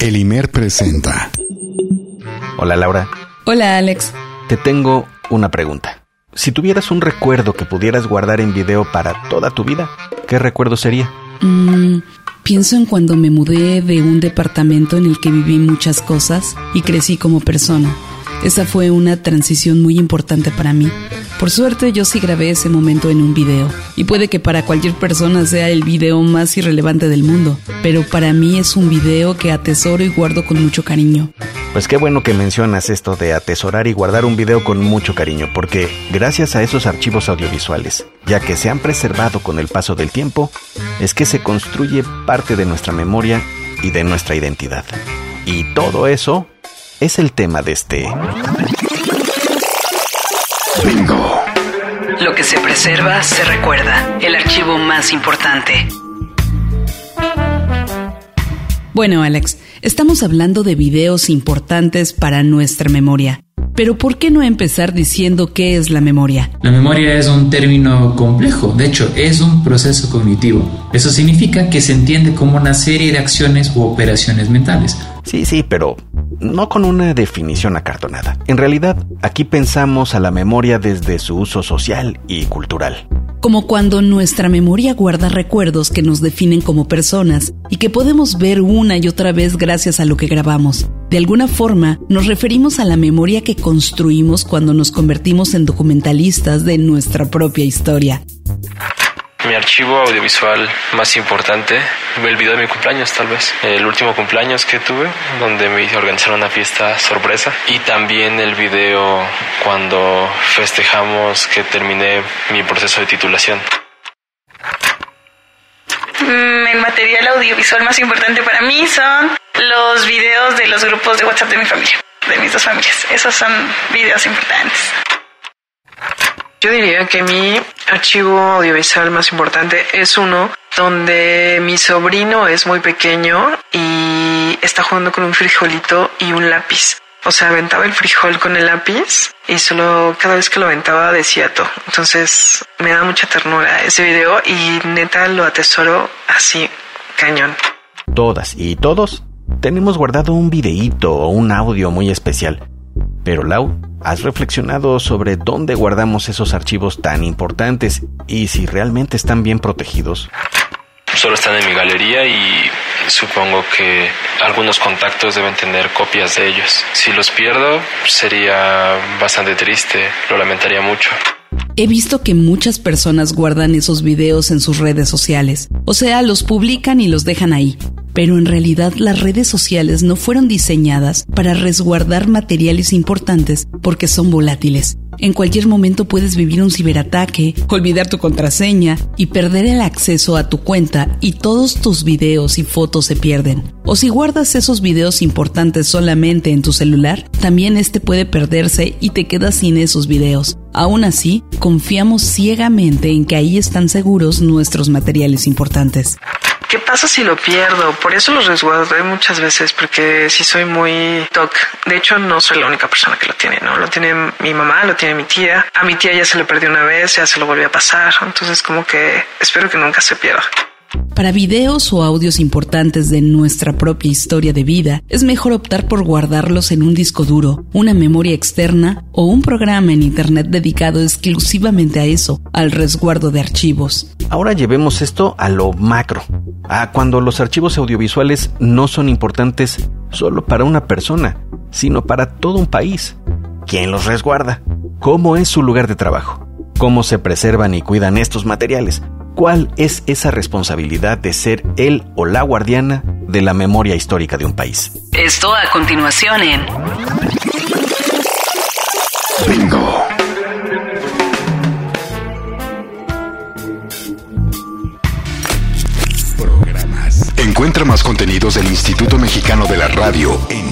El Imer presenta. Hola, Laura. Hola, Alex. Te tengo una pregunta. Si tuvieras un recuerdo que pudieras guardar en video para toda tu vida, ¿qué recuerdo sería? Pienso en cuando me mudé de un departamento en el que viví muchas cosas y crecí como persona. Esa fue una transición muy importante para mí. Por suerte, yo sí grabé ese momento en un video. Y puede que para cualquier persona sea el video más irrelevante del mundo, pero para mí es un video que atesoro y guardo con mucho cariño. Pues qué bueno que mencionas esto de atesorar y guardar un video con mucho cariño, porque gracias a esos archivos audiovisuales, ya que se han preservado con el paso del tiempo, es que se construye parte de nuestra memoria y de nuestra identidad. Y todo eso es el tema de este Bingo. Lo que se preserva se recuerda. El archivo más importante. Bueno, Alex, estamos hablando de videos importantes para nuestra memoria. Pero ¿por qué no empezar diciendo qué es la memoria? La memoria es un término complejo, de hecho es un proceso cognitivo. Eso significa que se entiende como una serie de acciones u operaciones mentales. Sí, pero no con una definición acartonada. En realidad, aquí pensamos a la memoria desde su uso social y cultural. Como cuando nuestra memoria guarda recuerdos que nos definen como personas y que podemos ver una y otra vez gracias a lo que grabamos. De alguna forma, nos referimos a la memoria que construimos cuando nos convertimos en documentalistas de nuestra propia historia. Mi archivo audiovisual más importante, el video de mi cumpleaños tal vez, el último cumpleaños que tuve, donde me organizaron una fiesta sorpresa, y también el video cuando festejamos que terminé mi proceso de titulación. El material audiovisual más importante para mí son los videos de los grupos de WhatsApp de mi familia, de mis dos familias. Esos son videos importantes. Yo diría que mi archivo audiovisual más importante es uno donde mi sobrino es muy pequeño y está jugando con un frijolito y un lápiz. O sea, aventaba el frijol con el lápiz y solo cada vez que lo aventaba decía to. Entonces me da mucha ternura ese video y neta lo atesoro así, cañón. Todas y todos tenemos guardado un videíto o un audio muy especial. Pero Lau, ¿has reflexionado sobre dónde guardamos esos archivos tan importantes y si realmente están bien protegidos? Solo están en mi galería y supongo que algunos contactos deben tener copias de ellos. Si los pierdo, sería bastante triste, lo lamentaría mucho. He visto que muchas personas guardan esos videos en sus redes sociales. O sea, los publican y los dejan ahí. Pero en realidad las redes sociales no fueron diseñadas para resguardar materiales importantes porque son volátiles. En cualquier momento puedes vivir un ciberataque, olvidar tu contraseña y perder el acceso a tu cuenta y todos tus videos y fotos se pierden. O si guardas esos videos importantes solamente en tu celular, también este puede perderse y te quedas sin esos videos. Aún así, confiamos ciegamente en que ahí están seguros nuestros materiales importantes. ¿Qué pasa si lo pierdo? Por eso los resguardé muchas veces, porque sí soy muy TOC. De hecho, no soy la única persona que lo tiene, ¿no? Lo tiene mi mamá, lo tiene mi tía. A mi tía ya se le perdió una vez, ya se lo volvió a pasar. Entonces, como que espero que nunca se pierda. Para videos o audios importantes de nuestra propia historia de vida, es mejor optar por guardarlos en un disco duro, una memoria externa o un programa en internet dedicado exclusivamente a eso, al resguardo de archivos. Ahora llevemos esto a lo macro, a cuando los archivos audiovisuales no son importantes solo para una persona, sino para todo un país. ¿Quién los resguarda? ¿Cómo es su lugar de trabajo? ¿Cómo se preservan y cuidan estos materiales? ¿Cuál es esa responsabilidad de ser el o la guardiana de la memoria histórica de un país? Esto a continuación en Bingo. Programas. Encuentra más contenidos del Instituto Mexicano de la Radio en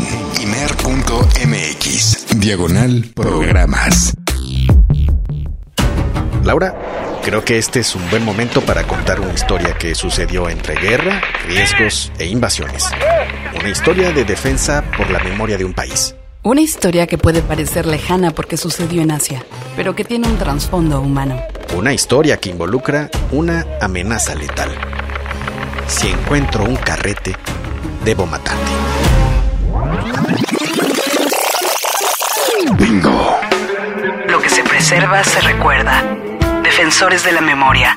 imer.mx/programas. Laura, creo que este es un buen momento para contar una historia que sucedió entre guerra, riesgos e invasiones. Una historia de defensa por la memoria de un país. Una historia que puede parecer lejana porque sucedió en Asia, pero que tiene un trasfondo humano. Una historia que involucra una amenaza letal. Si encuentro un carrete, debo matarte. Bingo. Lo que se preserva se recuerda. Defensores de la memoria.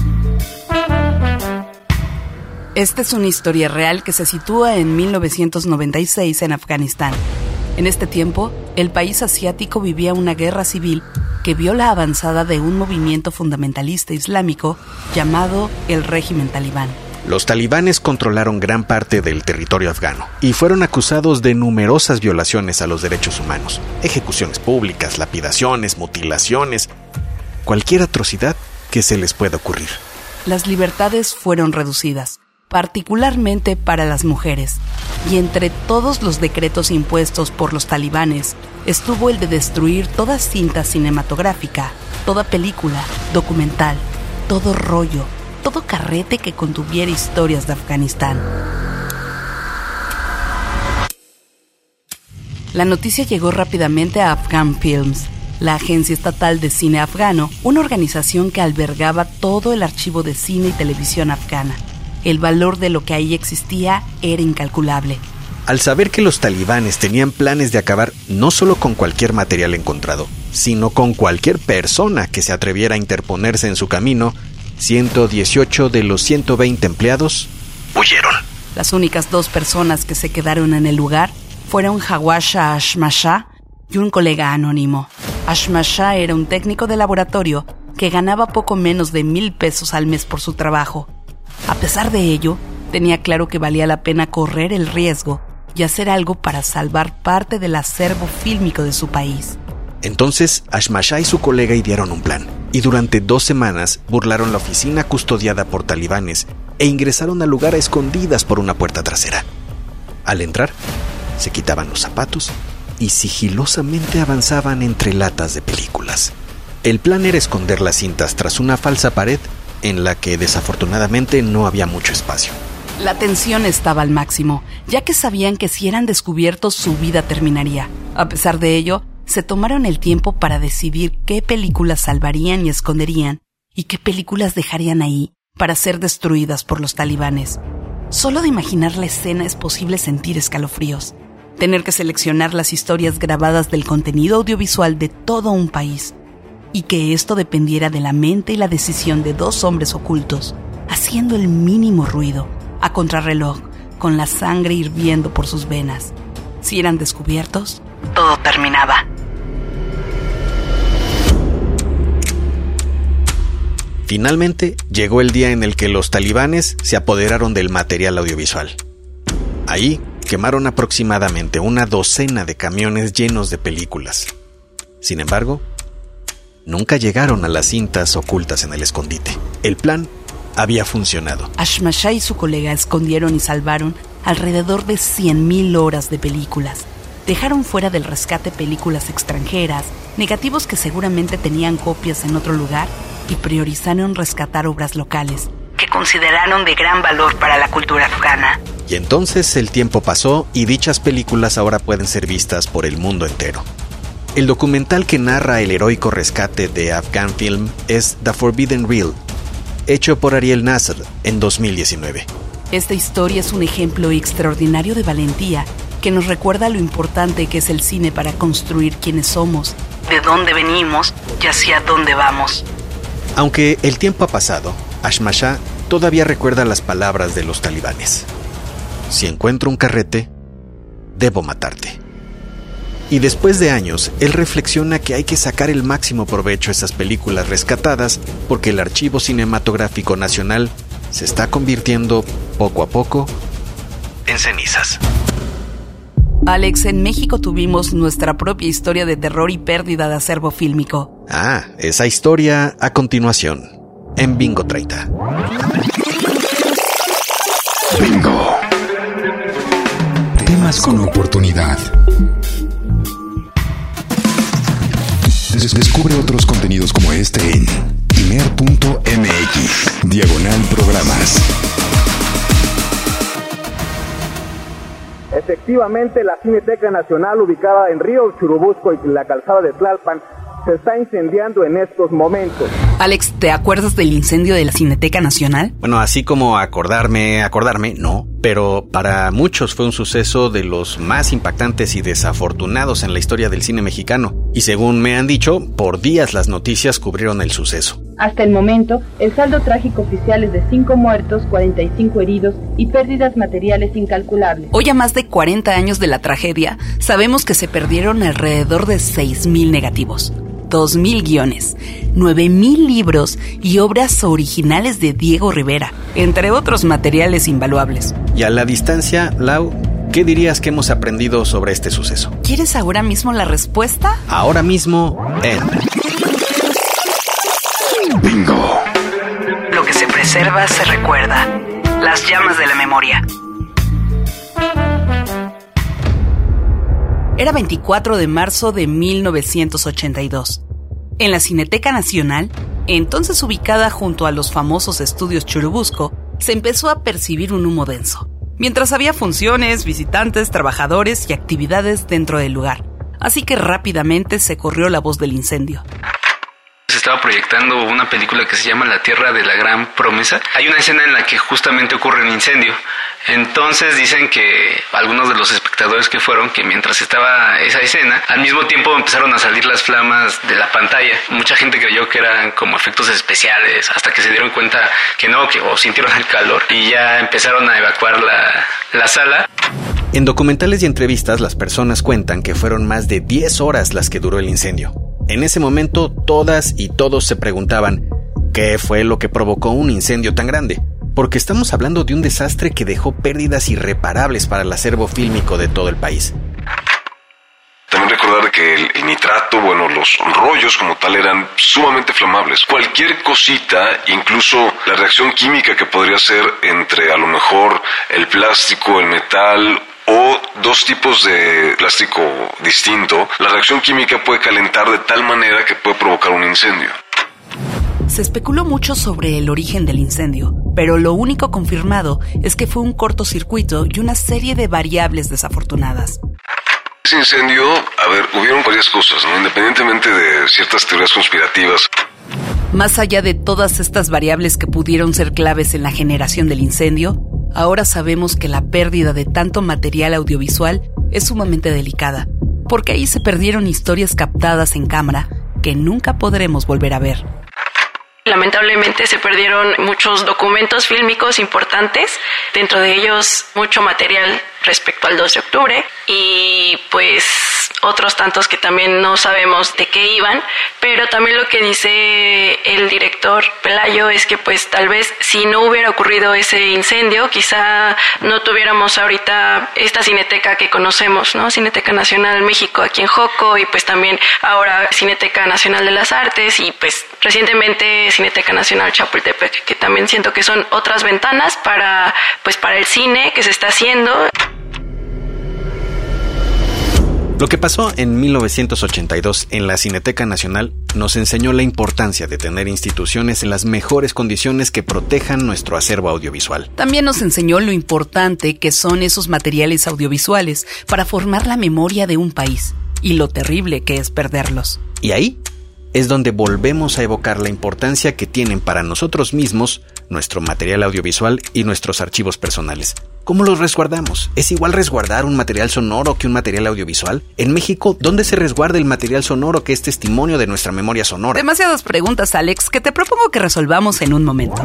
Esta es una historia real que se sitúa en 1996 en Afganistán. En este tiempo, el país asiático vivía una guerra civil que vio la avanzada de un movimiento fundamentalista islámico llamado el régimen talibán. Los talibanes controlaron gran parte del territorio afgano y fueron acusados de numerosas violaciones a los derechos humanos, ejecuciones públicas, lapidaciones, mutilaciones, cualquier atrocidad que se les pueda ocurrir. Las libertades fueron reducidas, particularmente para las mujeres, y entre todos los decretos impuestos por los talibanes estuvo el de destruir toda cinta cinematográfica, toda película, documental, todo rollo, todo carrete que contuviera historias de Afganistán. La noticia llegó rápidamente a Afghan Films, la agencia estatal de cine afgano, una organización que albergaba todo el archivo de cine y televisión afgana. El valor de lo que ahí existía era incalculable. Al saber que los talibanes tenían planes de acabar no solo con cualquier material encontrado, sino con cualquier persona que se atreviera a interponerse en su camino, 118 de los 120 empleados huyeron. Las únicas 2 personas que se quedaron en el lugar fueron Hawasha Ashmasha y un colega anónimo. Ashmasha era un técnico de laboratorio que ganaba poco menos de 1,000 pesos al mes por su trabajo. A pesar de ello, tenía claro que valía la pena correr el riesgo y hacer algo para salvar parte del acervo fílmico de su país. Entonces, Ashmasha y su colega idearon un plan, y durante 2 semanas burlaron la oficina custodiada por talibanes e ingresaron al lugar a escondidas por una puerta trasera. Al entrar, se quitaban los zapatos y sigilosamente avanzaban entre latas de películas. El plan era esconder las cintas tras una falsa pared en la que desafortunadamente no había mucho espacio. La tensión estaba al máximo, ya que sabían que si eran descubiertos su vida terminaría. A pesar de ello, se tomaron el tiempo para decidir qué películas salvarían y esconderían y qué películas dejarían ahí para ser destruidas por los talibanes. Solo de imaginar la escena es posible sentir escalofríos. Tener que seleccionar las historias grabadas del contenido audiovisual de todo un país y que esto dependiera de la mente y la decisión de 2 hombres ocultos, haciendo el mínimo ruido, a contrarreloj, con la sangre hirviendo por sus venas. Si eran descubiertos, todo terminaba. Finalmente, llegó el día en el que los talibanes se apoderaron del material audiovisual. Ahí quemaron aproximadamente una docena de camiones llenos de películas. Sin embargo, nunca llegaron a las cintas ocultas en el escondite. El plan había funcionado. Ashmasha y su colega escondieron y salvaron alrededor de 100,000 horas de películas. Dejaron fuera del rescate películas extranjeras, negativos que seguramente tenían copias en otro lugar, y priorizaron rescatar obras locales, que consideraron de gran valor para la cultura afgana. Y entonces el tiempo pasó y dichas películas ahora pueden ser vistas por el mundo entero. El documental que narra el heroico rescate de Afghan Film es The Forbidden Reel, hecho por Ariel Nasser en 2019. Esta historia es un ejemplo extraordinario de valentía que nos recuerda lo importante que es el cine para construir quiénes somos, de dónde venimos y hacia dónde vamos. Aunque el tiempo ha pasado, Ashmasha todavía recuerda las palabras de los talibanes. Si encuentro un carrete, debo matarte. Y después de años, él reflexiona que hay que sacar el máximo provecho a esas películas rescatadas porque el archivo cinematográfico nacional se está convirtiendo poco a poco en cenizas. Alex, en México tuvimos nuestra propia historia de terror y pérdida de acervo fílmico. Esa historia a continuación, en Bingo 30. Bingo. Temas con oportunidad. Descubre otros contenidos como este en imer.mx/programas. Efectivamente, la Cineteca Nacional, ubicada en Río Churubusco y la calzada de Tlalpan, se está incendiando en estos momentos. Alex, ¿te acuerdas del incendio de la Cineteca Nacional? Bueno, así como acordarme, no, pero para muchos fue un suceso de los más impactantes y desafortunados en la historia del cine mexicano. Y según me han dicho, por días las noticias cubrieron el suceso. Hasta el momento, el saldo trágico oficial es de 5 muertos, 45 heridos y pérdidas materiales incalculables. Hoy, a más de 40 años de la tragedia, sabemos que se perdieron alrededor de 6,000 negativos, 2,000 guiones, 9,000 libros y obras originales de Diego Rivera, entre otros materiales invaluables. Y a la distancia, Lau, ¿qué dirías que hemos aprendido sobre este suceso? ¿Quieres ahora mismo la respuesta? Ahora mismo en... Bingo. Lo que se preserva se recuerda. Las llamas de la memoria. Era 24 de marzo de 1982. En la Cineteca Nacional, entonces ubicada junto a los famosos estudios Churubusco, se empezó a percibir un humo denso, mientras había funciones, visitantes, trabajadores y actividades dentro del lugar. Así que rápidamente se corrió la voz del incendio. Se estaba proyectando una película que se llama La Tierra de la Gran Promesa. Hay una escena en la que justamente ocurre un incendio. Entonces dicen que algunos de los espectadores que fueron, que mientras estaba esa escena, al mismo tiempo empezaron a salir las flamas de la pantalla. Mucha gente creyó que eran como efectos especiales, hasta que se dieron cuenta que no, o sintieron el calor y ya empezaron a evacuar la sala. En documentales y entrevistas, las personas cuentan que fueron más de 10 horas las que duró el incendio. En ese momento, todas y todos se preguntaban ¿qué fue lo que provocó un incendio tan grande? Porque estamos hablando de un desastre que dejó pérdidas irreparables para el acervo fílmico de todo el país. También recordar que el nitrato, los rollos como tal eran sumamente flamables. Cualquier cosita, incluso la reacción química que podría ser entre a lo mejor el plástico, el metal o dos tipos de plástico distinto, la reacción química puede calentar de tal manera que puede provocar un incendio. Se especuló mucho sobre el origen del incendio, pero lo único confirmado es que fue un cortocircuito y una serie de variables desafortunadas. Ese incendio, hubieron varias cosas, ¿no? Independientemente de ciertas teorías conspirativas. Más allá de todas estas variables que pudieron ser claves en la generación del incendio, ahora sabemos que la pérdida de tanto material audiovisual es sumamente delicada, porque ahí se perdieron historias captadas en cámara que nunca podremos volver a ver. Lamentablemente se perdieron muchos documentos fílmicos importantes, dentro de ellos mucho material respecto al 2 de octubre y pues otros tantos que también no sabemos de qué iban, pero también lo que dice el director Pelayo es que pues tal vez si no hubiera ocurrido ese incendio, quizá no tuviéramos ahorita esta cineteca que conocemos, ¿no? Cineteca Nacional México aquí en Joco y pues también ahora Cineteca Nacional de las Artes y pues recientemente Cineteca Nacional Chapultepec, que también siento que son otras ventanas para el cine que se está haciendo. Lo que pasó en 1982 en la Cineteca Nacional nos enseñó la importancia de tener instituciones en las mejores condiciones que protejan nuestro acervo audiovisual. También nos enseñó lo importante que son esos materiales audiovisuales para formar la memoria de un país y lo terrible que es perderlos. Y ahí es donde volvemos a evocar la importancia que tienen para nosotros mismos nuestro material audiovisual y nuestros archivos personales. ¿Cómo los resguardamos? ¿Es igual resguardar un material sonoro que un material audiovisual? En México, ¿dónde se resguarda el material sonoro que es testimonio de nuestra memoria sonora? Demasiadas preguntas, Alex, que te propongo que resolvamos en un momento.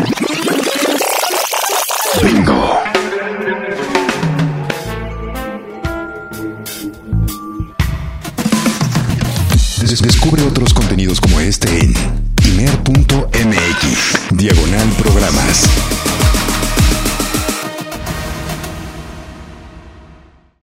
Bingo. Descubre otros contenidos como este en